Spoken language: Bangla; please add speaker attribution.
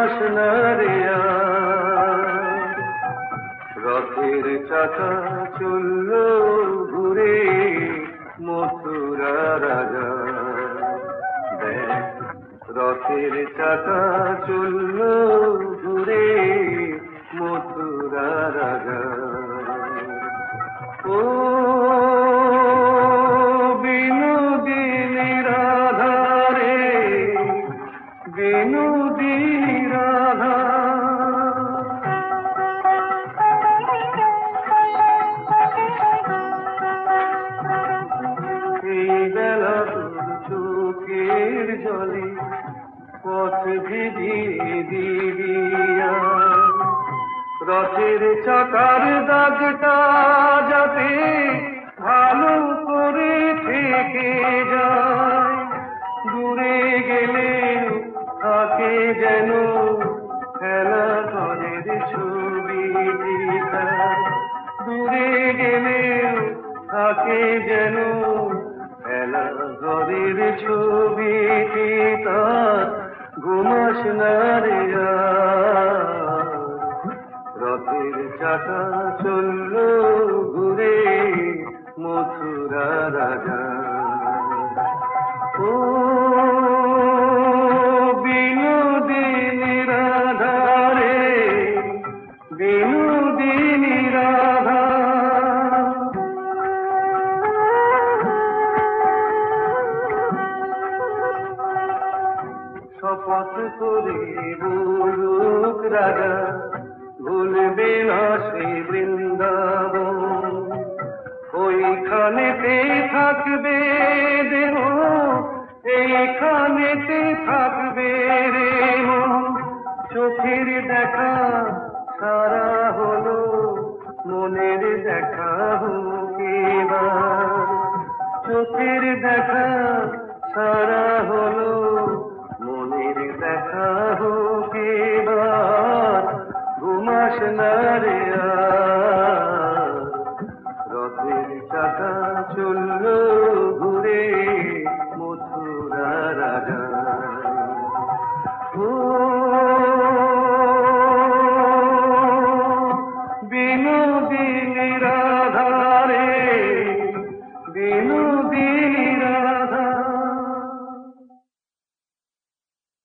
Speaker 1: ঘুমাস না রে আর। রথের চাকা চলল ঘুরে মথুরা রাজা, দেখ রথের চাকা চলল ঘুরে মথুরা রাজা। ও বিনোদিনী রাধা রে, বিনোদিনী রাধা। এই বেলা চোখের জলে পথ ভিজিয়ে দিবিয়া, রথের চাকার দাগটা যাতে ভালো করে থেকে যায়। দূরে গেলে থাকে যেন খেলা ঘরের ছবি, দূরে গেলে থাকে যেন খেলা ঘরের ছবি। তার ঘুমাস না রে আর। রথের চাকা চলল ঘুরে মথুরা রাজা। ও বিনোদিনী রাধা রে, বিনোদিনী রাধা। শপথ করে বলুক রাজা, ভুলবে না সে বৃন্দাবন। ওইখানেতে থাকবে দেহ, এইখানেতে থাকবে রে মন। চোখের দেখা সারা হলো, মনের দেখা হোক এবার। চোখের দেখা সারা হলো,